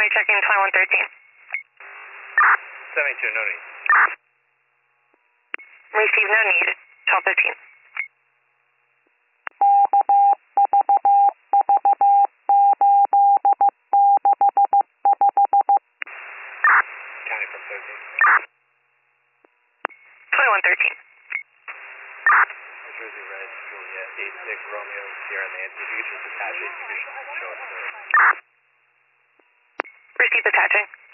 County checking 2113. 72, no need. Receive, no need. 1215. County from 13. 2113. New Jersey Red, Juliet, 86 Romeo, Sierra Nancy. If you could just attach it, you could show us the... Receive attaching.